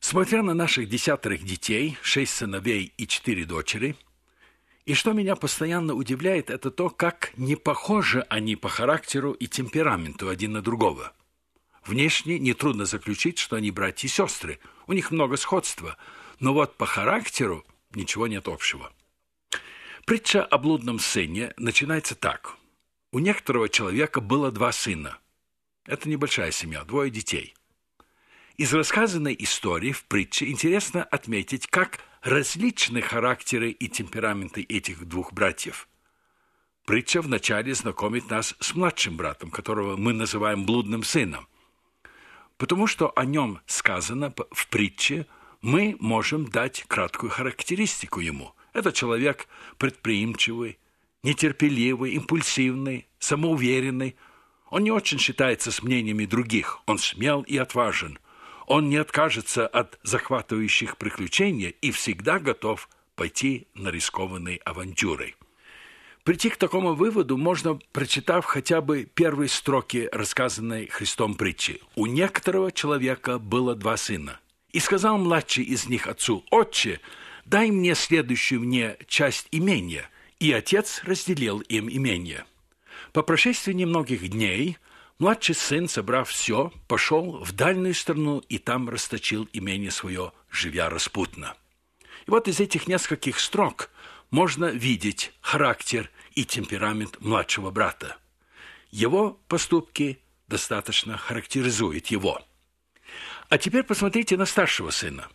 Смотря на наших 10 детей, 6 сыновей и 4 дочери, и что меня постоянно удивляет, это то, как не похожи они по характеру и темпераменту один на другого. Внешне нетрудно заключить, что они братья и сестры, у них много сходства, но вот по характеру ничего нет общего. Притча о блудном сыне начинается так. У некоторого человека было 2 сына. Это небольшая семья, 2 детей. Из рассказанной истории в притче интересно отметить, как различны характеры и темпераменты этих 2 братьев. Притча вначале знакомит нас с младшим братом, которого мы называем блудным сыном. Потому что о нем сказано в притче, мы можем дать краткую характеристику ему. Это человек предприимчивый, нетерпеливый, импульсивный, самоуверенный. Он не очень считается с мнениями других, он смел и отважен. Он не откажется от захватывающих приключений и всегда готов пойти на рискованные авантюры. Прийти к такому выводу можно, прочитав хотя бы первые строки рассказанной Христом притчи. «У некоторого человека было 2 сына. И сказал младший из них отцу: „Отче, дай мне следующую мне часть имения“. И отец разделил им имение. По прошествии немногих дней младший сын, собрав все, пошел в дальнюю страну и там расточил имение свое, живя распутно». И вот из этих нескольких строк можно видеть характер и темперамент младшего брата. Его поступки достаточно характеризуют его. А теперь посмотрите на старшего сына,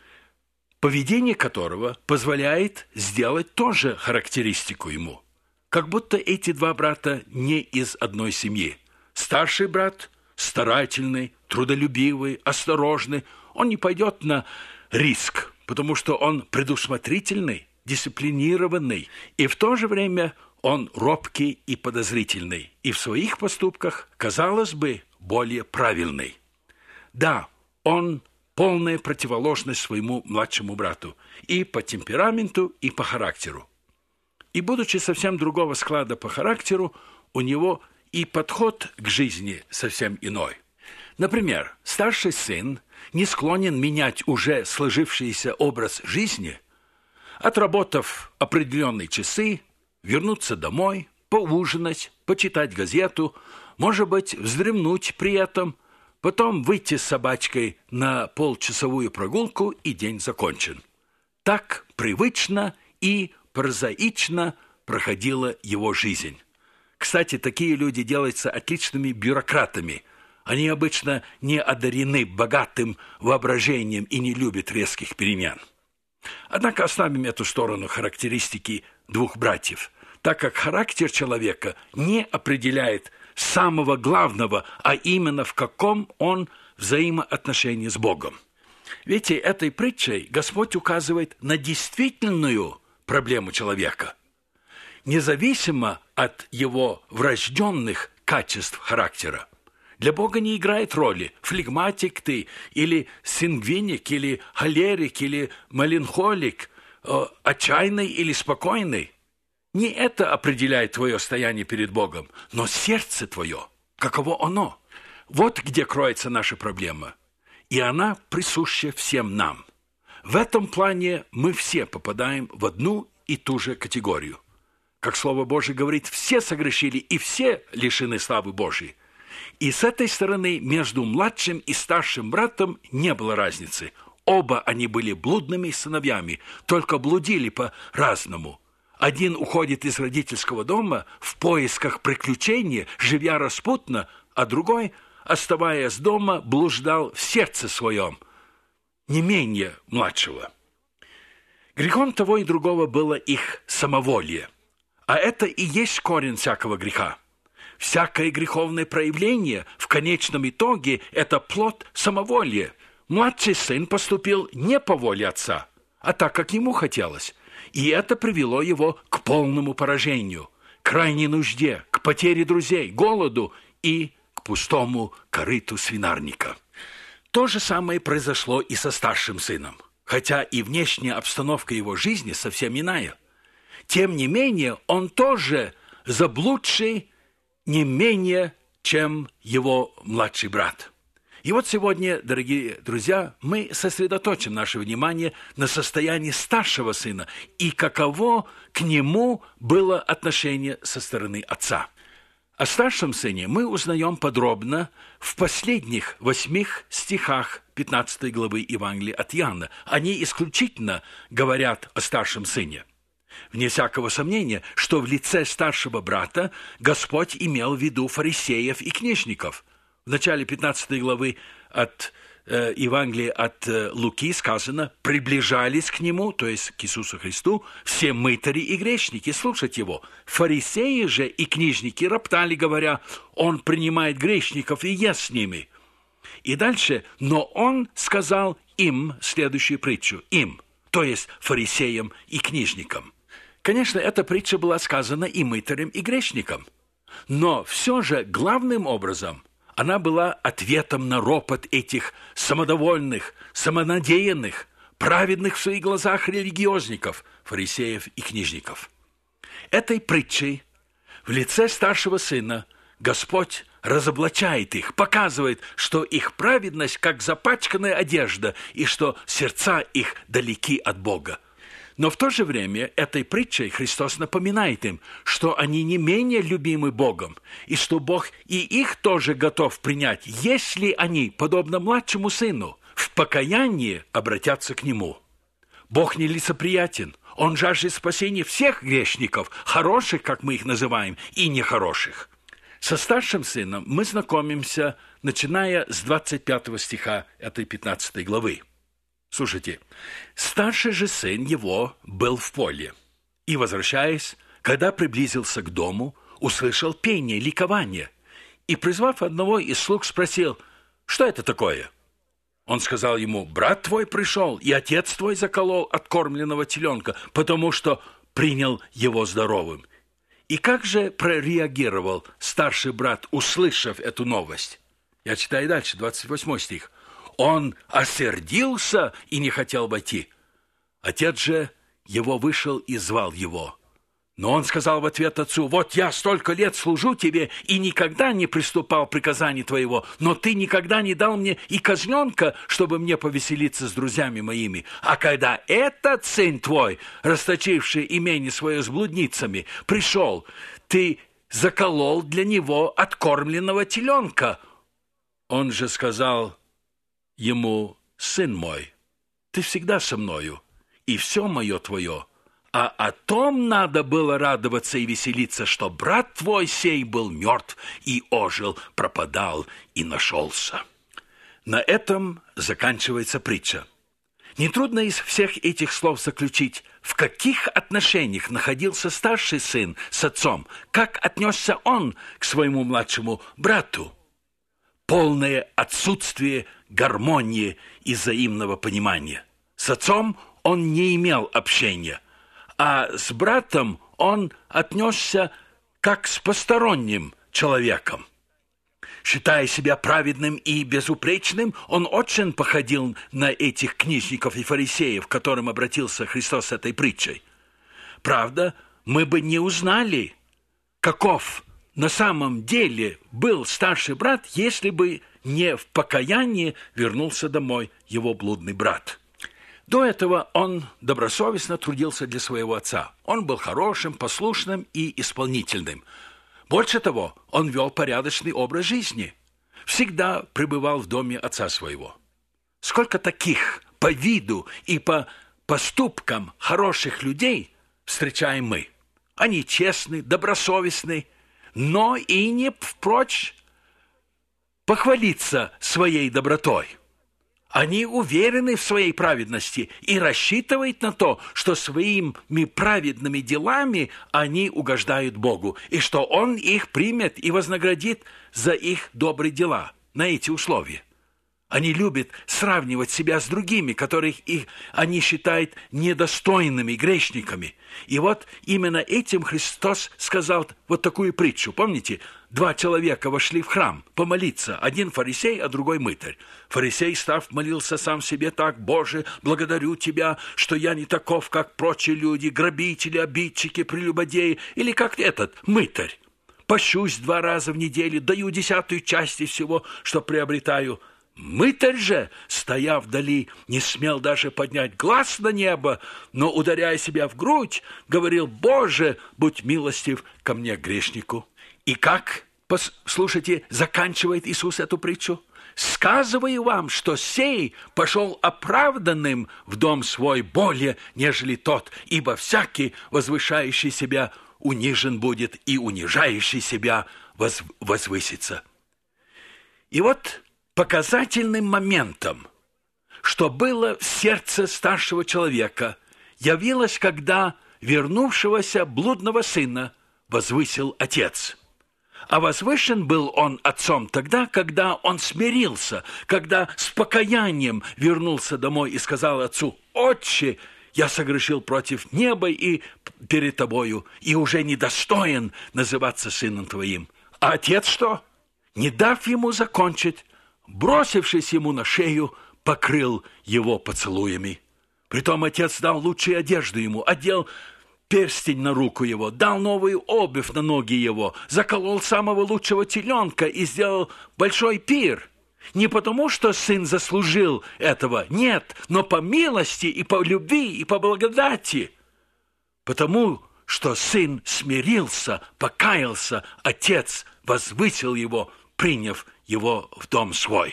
поведение которого позволяет сделать тоже характеристику ему. Как будто эти 2 брата не из одной семьи. Старший брат старательный, трудолюбивый, осторожный. Он не пойдет на риск, потому что он предусмотрительный, дисциплинированный, и в то же время он робкий и подозрительный, и в своих поступках, казалось бы, более правильный. Да, он полная противоположность своему младшему брату и по темпераменту, и по характеру. И будучи совсем другого склада по характеру, у него и подход к жизни совсем иной. Например, старший сын не склонен менять уже сложившийся образ жизни, отработав определенные часы, вернуться домой, поужинать, почитать газету, может быть, вздремнуть при этом, потом выйти с собачкой на полчасовую прогулку, и день закончен. Так привычно и прозаично проходила его жизнь. Кстати, такие люди делаются отличными бюрократами. Они обычно не одарены богатым воображением и не любят резких перемен. Однако оставим эту сторону характеристики 2 братьев, так как характер человека не определяет самого главного, а именно в каком он взаимоотношении с Богом. Ведь этой притчей Господь указывает на действительную проблему человека, независимо от его врожденных качеств характера. Для Бога не играет роли, флегматик ты, или сангвиник, или холерик, или меланхолик, отчаянный или спокойный. Не это определяет твое стояние перед Богом, но сердце твое, каково оно. Вот где кроется наша проблема, и она присуща всем нам. В этом плане мы все попадаем в одну и ту же категорию. Как Слово Божие говорит, все согрешили и все лишены славы Божией. И с этой стороны между младшим и старшим братом не было разницы. Оба они были блудными сыновьями, только блудили по-разному. Один уходит из родительского дома в поисках приключений, живя распутно, а другой, оставаясь дома, блуждал в сердце своем, не менее младшего. Грехом того и другого было их самоволие. А это и есть корень всякого греха. Всякое греховное проявление в конечном итоге – это плод самоволия. Младший сын поступил не по воле отца, а так, как ему хотелось. И это привело его к полному поражению, к крайней нужде, к потере друзей, голоду и к пустому корыту свинарника. То же самое произошло и со старшим сыном, хотя и внешняя обстановка его жизни совсем иная. Тем не менее, он тоже заблудший не менее, чем его младший брат. И вот сегодня, дорогие друзья, мы сосредоточим наше внимание на состоянии старшего сына и каково к нему было отношение со стороны отца. О старшем сыне мы узнаем подробно в последних 8 стихах 15 главы Евангелия от Иоанна. Они исключительно говорят о старшем сыне. Вне всякого сомнения, что в лице старшего брата Господь имел в виду фарисеев и книжников. В начале 15 главы от Евангелия от Луки сказано: «Приближались к нему», то есть к Иисусу Христу, «все мытари и грешники слушать его. Фарисеи же и книжники роптали, говоря: он принимает грешников и ест с ними». И дальше: «Но он сказал им следующую притчу», им, то есть фарисеям и книжникам. Конечно, эта притча была сказана и мытарям, и грешникам, но все же главным образом она была ответом на ропот этих самодовольных, самонадеянных, праведных в своих глазах религиозников, фарисеев и книжников. Этой притчей в лице старшего сына Господь разоблачает их, показывает, что их праведность как запачканная одежда и что сердца их далеки от Бога. Но в то же время этой притчей Христос напоминает им, что они не менее любимы Богом, и что Бог и их тоже готов принять, если они, подобно младшему сыну, в покаянии обратятся к Нему. Бог не лицеприятен, Он жаждет спасения всех грешников, хороших, как мы их называем, и нехороших. Со старшим сыном мы знакомимся, начиная с 25 стиха этой 15 главы. Слушайте, старший же сын его был в поле, и, возвращаясь, когда приблизился к дому, услышал пение, ликование, и, призвав одного из слуг, спросил: «Что это такое?» Он сказал ему: «Брат твой пришел, и отец твой заколол откормленного теленка, потому что принял его здоровым». И как же прореагировал старший брат, услышав эту новость? Я читаю дальше, 28 стих. Он осердился и не хотел войти. Отец же его вышел и звал его. Но он сказал в ответ отцу: «Вот я столько лет служу тебе и никогда не приступал к приказанию твоего, но ты никогда не дал мне и козленка, чтобы мне повеселиться с друзьями моими. А когда этот сын твой, расточивший имение свое с блудницами, пришел, ты заколол для него откормленного теленка». Он же сказал ему: «Сын мой, ты всегда со мною, и все мое твое. А о том надо было радоваться и веселиться, что брат твой сей был мертв и ожил, пропадал и нашелся». На этом заканчивается притча. Нетрудно из всех этих слов заключить, в каких отношениях находился старший сын с отцом, как отнесся он к своему младшему брату. Полное отсутствие гармонии и взаимного понимания. С отцом он не имел общения, а с братом он отнесся как с посторонним человеком. Считая себя праведным и безупречным, он очень походил на этих книжников и фарисеев, к которым обратился Христос с этой притчей. Правда, мы бы не узнали, каков на самом деле был старший брат, если бы не в покаянии вернулся домой его блудный брат. До этого он добросовестно трудился для своего отца. Он был хорошим, послушным и исполнительным. Больше того, он вел порядочный образ жизни. Всегда пребывал в доме отца своего. Сколько таких по виду и по поступкам хороших людей встречаем мы. Они честны, добросовестны, но и не прочь похвалиться своей добротой. Они уверены в своей праведности и рассчитывают на то, что своими праведными делами они угождают Богу, и что Он их примет и вознаградит за их добрые дела на эти условия. Они любят сравнивать себя с другими, которых они считают недостойными грешниками. И вот именно этим Христос сказал вот такую притчу. Помните, 2 человека вошли в храм помолиться. Один фарисей, а другой мытарь. Фарисей, став, молился сам себе так: «Боже, благодарю Тебя, что я не таков, как прочие люди, грабители, обидчики, прелюбодеи». Или как этот мытарь: «Пощусь 2 раза в неделю, даю 10 часть всего, что приобретаю». Мытарь же, стоя вдали, не смел даже поднять глаз на небо, но, ударяя себя в грудь, говорил: «Боже, будь милостив ко мне, грешнику». И как, послушайте, заканчивает Иисус эту притчу? «Сказываю вам, что сей пошел оправданным в дом свой более, нежели тот, ибо всякий, возвышающий себя, унижен будет, и унижающий себя возвысится». И вот показательным моментом, что было в сердце старшего человека, явилось, когда вернувшегося блудного сына возвысил отец. А возвышен был он отцом тогда, когда он смирился, когда с покаянием вернулся домой и сказал отцу: «Отче, я согрешил против неба и перед тобою, и уже недостоин называться сыном твоим». А отец что? Не дав ему закончить, бросившись ему на шею, покрыл его поцелуями. Притом отец дал лучшую одежду ему, одел перстень на руку его, дал новую обувь на ноги его, заколол самого лучшего теленка и сделал большой пир. Не потому, что сын заслужил этого, нет, но по милости и по любви и по благодати. Потому что сын смирился, покаялся, отец возвысил его, приняв его в дом свой.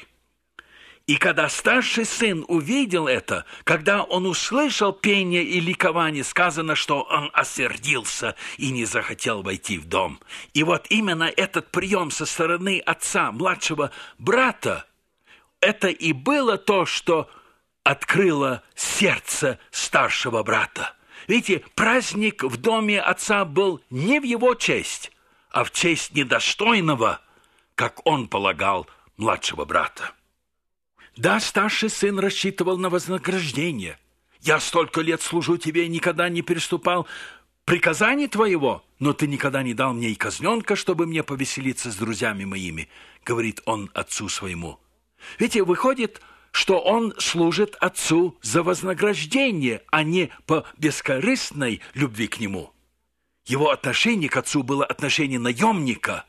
И когда старший сын увидел это, когда он услышал пение и ликование, сказано, что он осердился и не захотел войти в дом. И вот именно этот прием со стороны отца, младшего брата, это и было то, что открыло сердце старшего брата. Видите, праздник в доме отца был не в его честь, а в честь недостойного, как он полагал, младшего брата. Да, старший сын рассчитывал на вознаграждение. «Я столько лет служу тебе и никогда не переступал приказаний твоего, но ты никогда не дал мне и козленка, чтобы мне повеселиться с друзьями моими», говорит он отцу своему. Видите, выходит, что он служит отцу за вознаграждение, а не по бескорыстной любви к нему. Его отношение к отцу было отношение наемника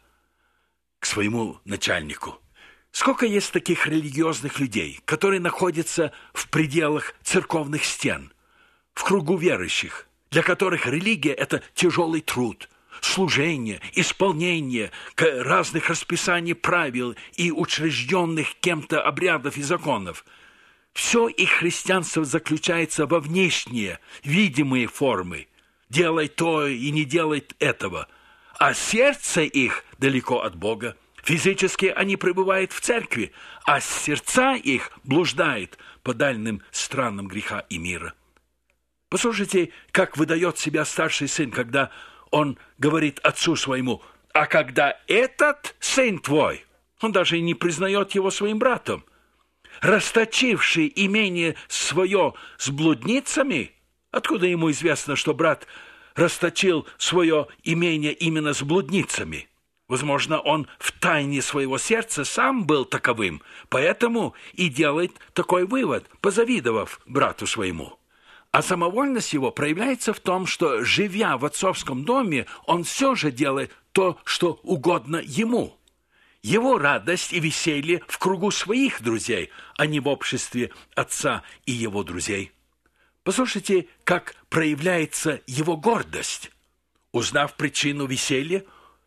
к своему начальнику. Сколько есть таких религиозных людей, которые находятся в пределах церковных стен, в кругу верующих, для которых религия – это тяжелый труд, служение, исполнение разных расписаний правил и учрежденных кем-то обрядов и законов. Все их христианство заключается во внешние, видимые формы. Делай то и не делай этого. А сердце их далеко от Бога. Физически они пребывают в церкви, а сердца их блуждают по дальним странам греха и мира. Послушайте, как выдает себя старший сын, когда он говорит отцу своему: «А когда этот сын твой», он даже и не признает его своим братом, «расточивший имение свое с блудницами», откуда ему известно, что брат расточил свое имение именно с блудницами? Возможно, он в тайне своего сердца сам был таковым, поэтому и делает такой вывод, позавидовав брату своему. А самовольность его проявляется в том, что, живя в отцовском доме, он все же делает то, что угодно ему. Его радость и веселье в кругу своих друзей, а не в обществе отца и его друзей. Послушайте, как проявляется его гордость. Узнав причину веселья,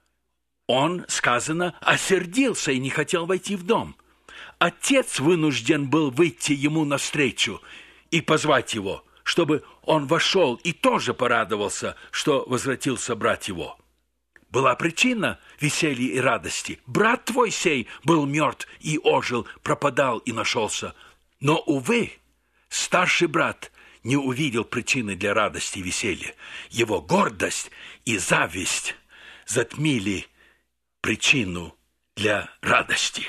он, сказано, осердился и не хотел войти в дом. Отец вынужден был выйти ему навстречу и позвать его, чтобы он вошел и тоже порадовался, что возвратился брат его. Была причина веселья и радости. Брат твой сей был мертв и ожил, пропадал и нашелся. Но, увы, старший брат не увидел причины для радости и веселья. Его гордость и зависть затмили причину для радости.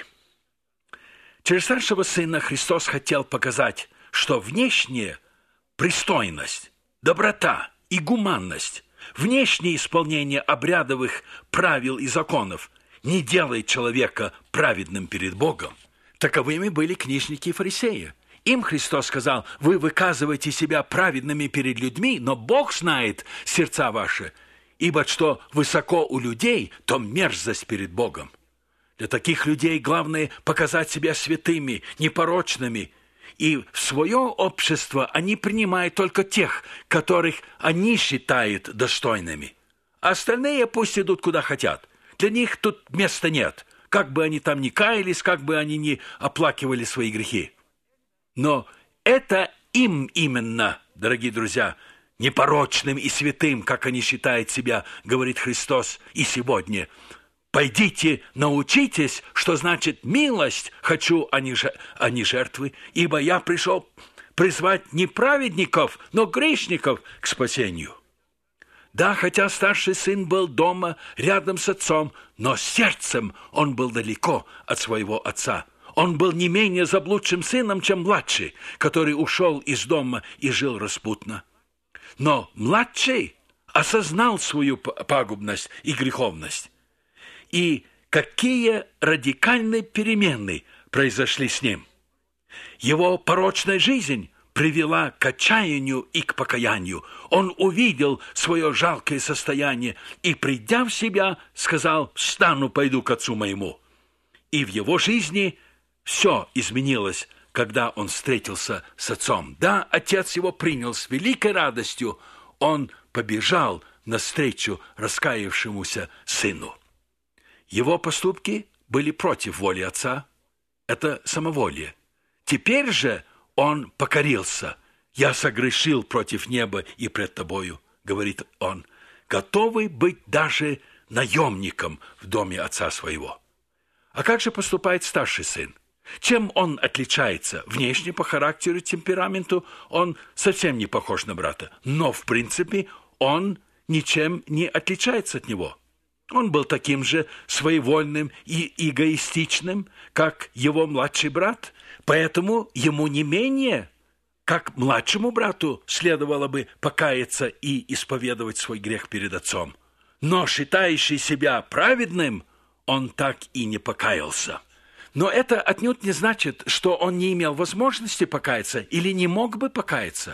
Через старшего сына Христос хотел показать, что внешняя пристойность, доброта и гуманность, внешнее исполнение обрядовых правил и законов не делает человека праведным перед Богом. Таковыми были книжники и фарисеи. Им Христос сказал: «Вы выказываете себя праведными перед людьми, но Бог знает сердца ваши, ибо что высоко у людей, то мерзость перед Богом». Для таких людей главное показать себя святыми, непорочными. И в свое общество они принимают только тех, которых они считают достойными. А остальные пусть идут куда хотят. Для них тут места нет. Как бы они там ни каялись, как бы они ни оплакивали свои грехи. Но это им именно, дорогие друзья, непорочным и святым, как они считают себя, говорит Христос и сегодня. «Пойдите, научитесь, что значит милость хочу, а не жертвы, ибо я пришел призвать не праведников, но грешников к спасению». Да, хотя старший сын был дома, рядом с отцом, но сердцем он был далеко от своего отца. Он был не менее заблудшим сыном, чем младший, который ушел из дома и жил распутно. Но младший осознал свою пагубность и греховность. И какие радикальные перемены произошли с ним. Его порочная жизнь привела к отчаянию и к покаянию. Он увидел свое жалкое состояние и, придя в себя, сказал: «Встану, пойду к отцу моему». И в его жизни все изменилось, когда он встретился с отцом. Да, отец его принял с великой радостью. Он побежал навстречу раскаявшемуся сыну. Его поступки были против воли отца. Это самоволие. Теперь же он покорился. «Я согрешил против неба и пред тобою», — говорит он, готовый быть даже наемником в доме отца своего. А как же поступает старший сын? Чем он отличается? Внешне, по характеру и темпераменту, он совсем не похож на брата. Но, в принципе, он ничем не отличается от него. Он был таким же своевольным и эгоистичным, как его младший брат, поэтому ему не менее, как младшему брату, следовало бы покаяться и исповедовать свой грех перед отцом. Но, считающий себя праведным, он так и не покаялся. Но это отнюдь не значит, что он не имел возможности покаяться или не мог бы покаяться.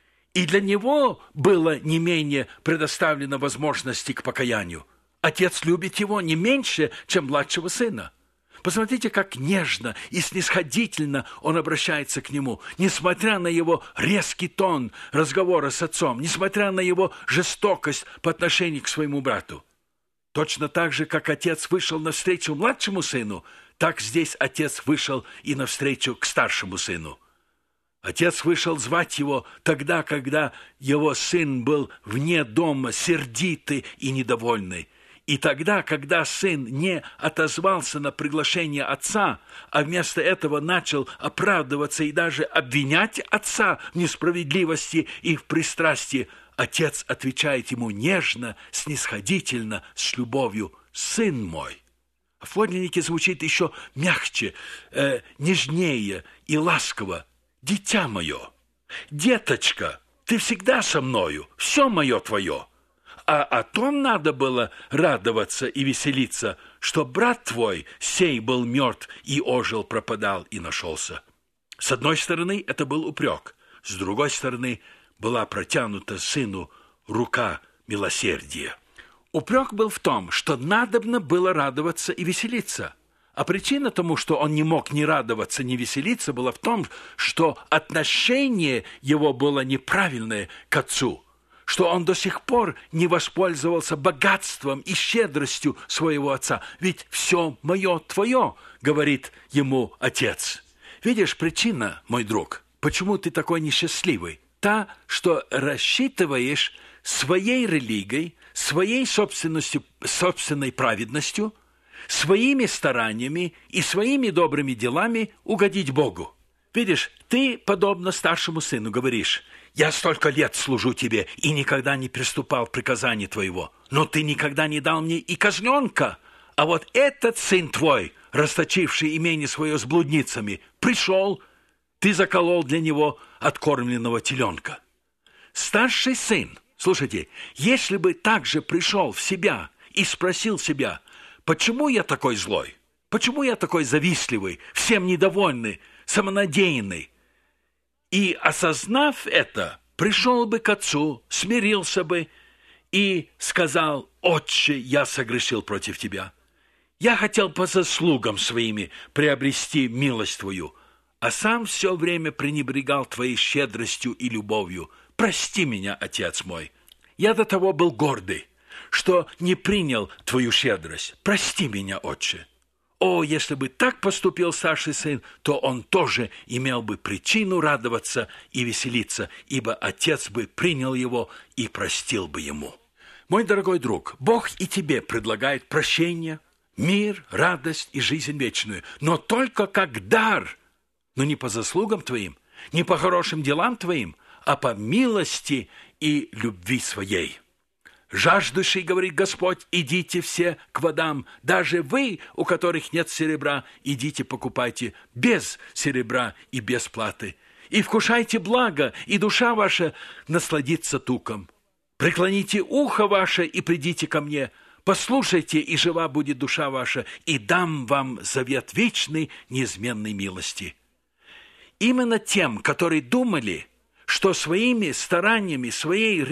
И для него было не менее предоставлено возможности к покаянию. Отец любит его не меньше, чем младшего сына. Посмотрите, как нежно и снисходительно он обращается к нему, несмотря на его резкий тон разговора с отцом, несмотря на его жестокость по отношению к своему брату. Точно так же, как отец вышел навстречу младшему сыну, так здесь отец вышел и навстречу к старшему сыну. Отец вышел звать его тогда, когда его сын был вне дома, сердитый и недовольный. И тогда, когда сын не отозвался на приглашение отца, а вместо этого начал оправдываться и даже обвинять отца в несправедливости и в пристрастии, отец отвечает ему нежно, снисходительно, с любовью: «Сын мой». А в подлиннике звучит еще мягче, нежнее и ласково: «Дитя мое, деточка, ты всегда со мною, все мое твое». А о том надо было радоваться и веселиться, что брат твой сей был мертв и ожил, пропадал и нашелся. С одной стороны, это был упрек, с другой стороны, была протянута сыну рука милосердия. Упрек был в том, что надобно было радоваться и веселиться. А причина тому, что он не мог ни радоваться, ни веселиться, была в том, что отношение его было неправильное к отцу, что он до сих пор не воспользовался богатством и щедростью своего отца. Ведь все мое твое, говорит ему отец. Видишь, причина, мой друг, почему ты такой несчастливый? Та, что рассчитываешь своей религией, своей собственной праведностью, своими стараниями и своими добрыми делами угодить Богу. Видишь, ты, подобно старшему сыну, говоришь: «Я столько лет служу тебе и никогда не приступал к приказанию твоего, но ты никогда не дал мне и козленка. А вот этот сын твой, расточивший имение свое с блудницами, пришел, ты заколол для него откормленного теленка». Старший сын, слушайте, если бы также пришел в себя и спросил себя: «Почему я такой злой? Почему я такой завистливый, всем недовольный, самонадеянный?» И, осознав это, пришел бы к отцу, смирился бы и сказал: «Отче, я согрешил против тебя». Я хотел по заслугам своими приобрести милость Твою, а сам все время пренебрегал Твоей щедростью и любовью. Прости меня, Отец мой. Я до того был гордый, что не принял Твою щедрость. Прости меня, Отче. О, если бы так поступил старший сын, то он тоже имел бы причину радоваться и веселиться, ибо отец бы принял его и простил бы ему. Мой дорогой друг, Бог и тебе предлагает прощение, мир, радость и жизнь вечную, но только как дар, но не по заслугам твоим, не по хорошим делам твоим, а по милости и любви своей. Жаждущий, говорит Господь, идите все к водам, даже вы, у которых нет серебра, идите покупайте без серебра и без платы, и вкушайте благо, и душа ваша насладится туком. Преклоните ухо ваше и придите ко мне, послушайте, и жива будет душа ваша, и дам вам завет вечной неизменной милости. Именно тем, которые думали, что своими стараниями, своей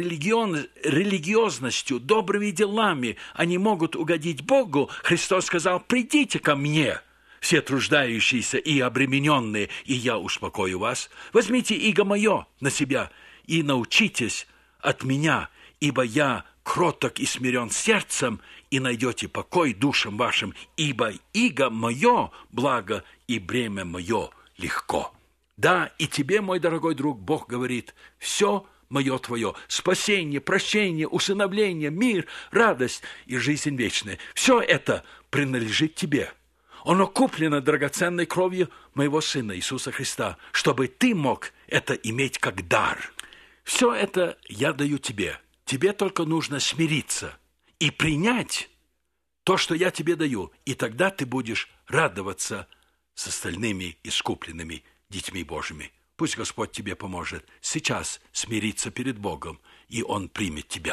религиозностью, добрыми делами они могут угодить Богу, Христос сказал: «Придите ко мне, все труждающиеся и обремененные, и я успокою вас. Возьмите иго мое на себя и научитесь от меня, ибо я кроток и смирен сердцем, и найдете покой душам вашим, ибо иго мое благо, и бремя мое легко». Да, и тебе, мой дорогой друг, Бог говорит: все мое твое, спасение, прощение, усыновление, мир, радость и жизнь вечная. Все это принадлежит тебе. Оно куплено драгоценной кровью моего Сына Иисуса Христа, чтобы ты мог это иметь как дар. Все это я даю тебе. Тебе только нужно смириться и принять то, что я тебе даю, и тогда ты будешь радоваться с остальными искупленными детьми Божьими. Пусть Господь тебе поможет сейчас смириться перед Богом, и Он примет тебя.